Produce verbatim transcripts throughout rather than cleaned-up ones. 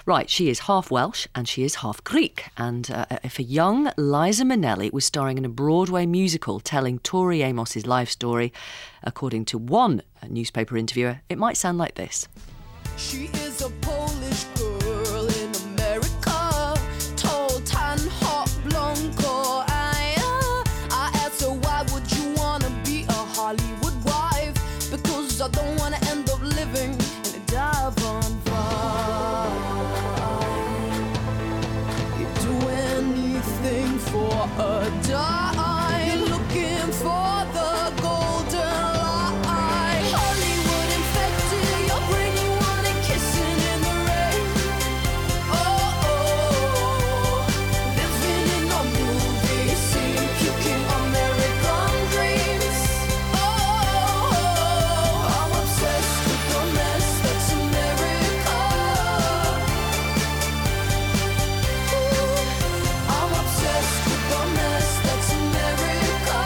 Right, she is half Welsh and she is half Greek. And uh, if a young Liza Minnelli was starring in a Broadway musical telling Tori Amos's life story, according to one newspaper interviewer, it might sound like this. She is a Polish girl in America, tall, tan, hot, blonde girl. I, uh, I asked her, why would you want to be a Hollywood wife? Because I don't want to end up living in a dive-on bar. You'd do anything for a dime, looking for the golden line. Hollywood infected, you're bringing one and kissing in the rain. Oh, oh, living in a movie scene, puking American dreams. Oh, oh, I'm obsessed with the mess that's America. Ooh, I'm obsessed with the mess that's America.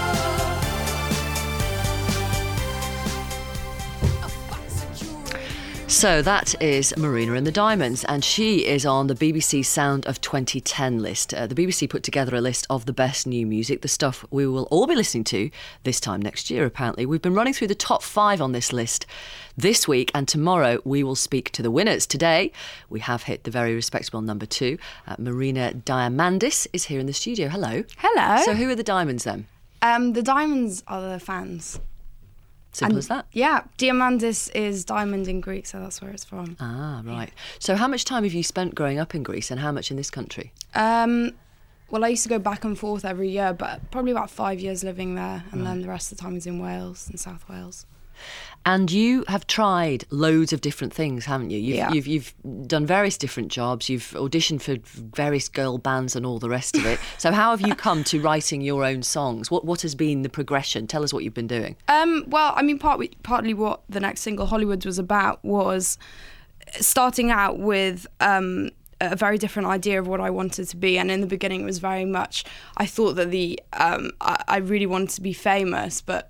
So that is Marina and the Diamonds, and she is on the B B C Sound of twenty ten list. Uh, the B B C put together a list of the best new music, the stuff we will all be listening to this time next year, apparently. We've been running through the top five on this list this week, and tomorrow we will speak to the winners. Today, we have hit the very respectable number two. Uh, Marina Diamandis is here in the studio. Hello. Hello. So who are the Diamonds then? Um, the diamonds are the fans. Simple And- as that. Yeah, Diamandis is diamond in Greek, so that's where it's from. Ah, right. So how much time have you spent growing up in Greece and how much in this country? Um, well, I used to go back and forth every year, but probably about five years living there, and then the rest of the time was in Wales and South Wales. And you have tried loads of different things, haven't you? You've, Yeah. you've, you've done various different jobs. You've auditioned for various girl bands and all the rest of it. So how have you come to writing your own songs? What what has been the progression? Tell us what you've been doing. Um, well, I mean, partly, partly what the next single, Hollywood, was about was starting out with um, a very different idea of what I wanted to be. And in the beginning, it was very much, I thought that the um, I, I really wanted to be famous, but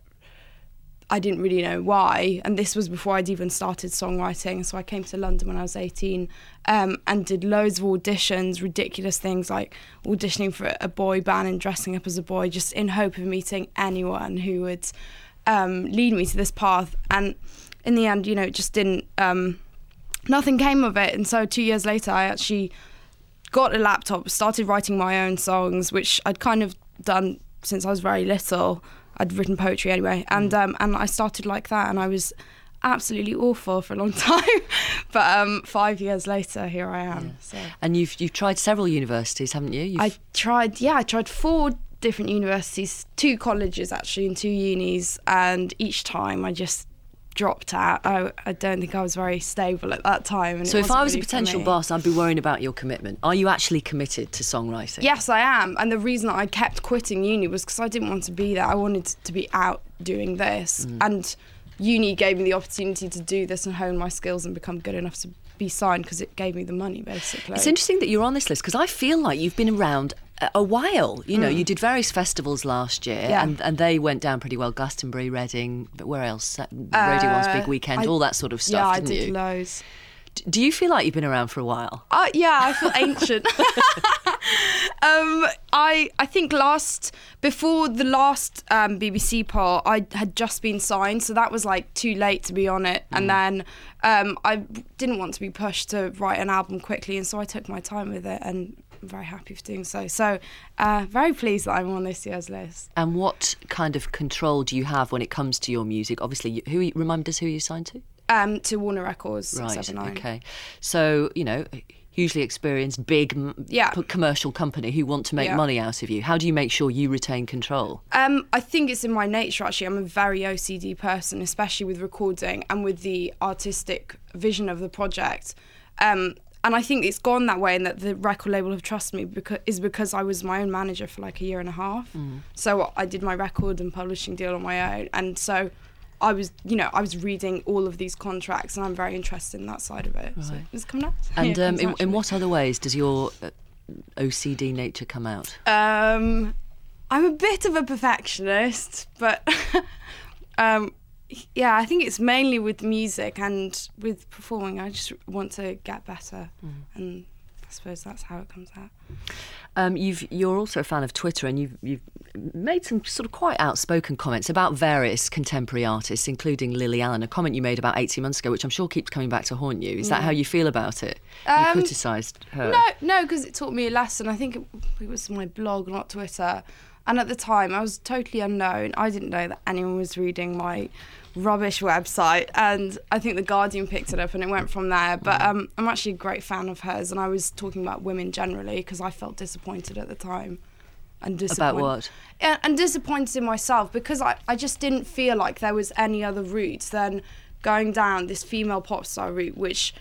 I didn't really know why. And this was before I'd even started songwriting. So I came to London when I was eighteen um, and did loads of auditions, ridiculous things like auditioning for a boy band and dressing up as a boy, just in hope of meeting anyone who would um, lead me to this path. And in the end, you know, it just didn't, um, nothing came of it. And so two years later, I actually got a laptop, started writing my own songs, which I'd kind of done since I was very little. I'd written poetry anyway, and um, and I started like that, and I was absolutely awful for a long time. But um, five years later, here I am. Yeah. So. And you've you've tried several universities, haven't you? You've... I tried, yeah, I tried four different universities, two colleges actually, and two unis, and each time I just dropped out. I, I don't think I was very stable at that time. And So it if I wasn't was really a for potential me. boss, I'd be worrying about your commitment. Are you actually committed to songwriting? Yes, I am. And the reason that I kept quitting uni was because I didn't want to be there. I wanted to be out doing this. Mm. And uni gave me the opportunity to do this and hone my skills and become good enough to be signed because it gave me the money, basically. It's interesting that you're on this list because I feel like you've been around a- a while. You know, Mm. you did various festivals last year, Yeah. and, and they went down pretty well. Glastonbury, Reading, but where else? Uh, Radio One's Big Weekend, I- all that sort of stuff, Yeah, I didn't did you? loads. D- Do you feel like you've been around for a while? Uh, yeah, I feel ancient. um, I I think last before the last um, B B C poll, I had just been signed, so that was like too late to be on it. And then um, I didn't want to be pushed to write an album quickly, and so I took my time with it, and I'm very happy for doing so. So uh, very pleased that I'm on this year's list. And what kind of control do you have when it comes to your music? Obviously, you- who remind us who you signed to? Um, to Warner Records, Right. seven nine. Okay. So you know, hugely experienced, big m- Yeah. p- commercial company who want to make Yeah. money out of you. How do you make sure you retain control? Um, I think it's in my nature, actually. I'm a very O C D person, especially with recording and with the artistic vision of the project. Um, and I think it's gone that way, and that the record label have trusted me because is because I was my own manager for like a year and a half. Mm. So I did my record and publishing deal on my own. And so I was, you know, I was reading all of these contracts, and I'm very interested in that side of it. So Right. it's coming out. And Yeah, it um, comes in, in naturally. what other ways does your uh, O C D nature come out? Um, I'm a bit of a perfectionist, but um, Yeah, I think it's mainly with music and with performing. I just want to get better, mm. and I suppose that's how it comes out. Um, you've, you're also a fan of Twitter, and you've, you've made some sort of quite outspoken comments about various contemporary artists, including Lily Allen, a comment you made about eighteen months ago, which I'm sure keeps coming back to haunt you. Is that how you feel about it? Um, you criticised her? No, no, because it taught me a lesson. I think it, it was my blog, not Twitter. And at the time, I was totally unknown. I didn't know that anyone was reading my rubbish website. And I think The Guardian picked it up and it went from there. But um, I'm actually a great fan of hers. And I was talking about women generally because I felt disappointed at the time. And disappointed. About what? Yeah, and disappointed in myself because I, I just didn't feel like there was any other route than going down this female pop star route, which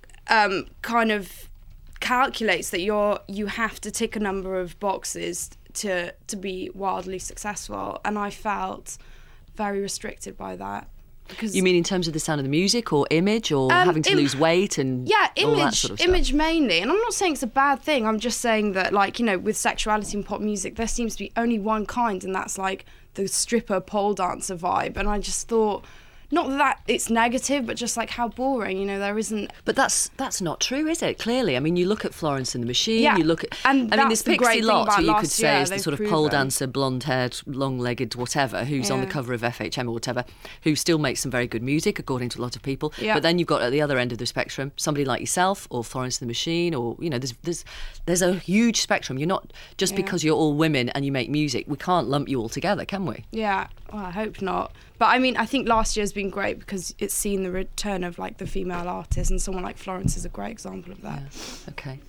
um, kind of calculates that you're you have to tick a number of boxes to to be wildly successful, and I felt very restricted by that. Because you mean in terms of the sound of the music, or image, or um, having to Im- lose weight and yeah, image, all that sort of stuff? Image mainly. And I'm not saying it's a bad thing. I'm just saying that, like, you know, with sexuality and pop music, there seems to be only one kind, and that's like the stripper pole dancer vibe. And I just thought, not that it's negative, but just like how boring, you know, there isn't... But that's that's not true, is it? Clearly. I mean, you look at Florence and the Machine, yeah. you look at... And I mean, there's the Pixie Lott, who you could say year, is the sort of proven. pole dancer, blonde-haired, long-legged, whatever, who's yeah. on the cover of F H M or whatever, who still makes some very good music, according to a lot of people. Yeah. But then you've got at the other end of the spectrum, somebody like yourself, or Florence and the Machine, or, you know, there's there's there's a huge spectrum. You're not... Just yeah. because you're all women and you make music, we can't lump you all together, can we? Yeah, well, I hope not. But I mean, I think last year's been great because it's seen the return of like the female artists, and someone like Florence is a great example of that. Yeah. Okay.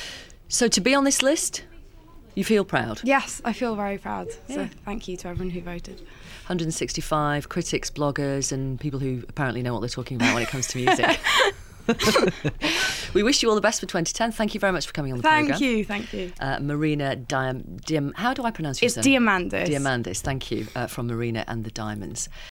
So to be on this list, you feel proud? Yes, I feel very proud. Yeah. So thank you to everyone who voted. one hundred sixty-five critics, bloggers, and people who apparently know what they're talking about when it comes to music. We wish you all the best for twenty ten. Thank you very much for coming on the thank programme. Thank you, thank you. Uh, Marina Diam, Diam... How do I pronounce your It's surname? Diamandis. Diamandis, thank you, uh, from Marina and the Diamonds.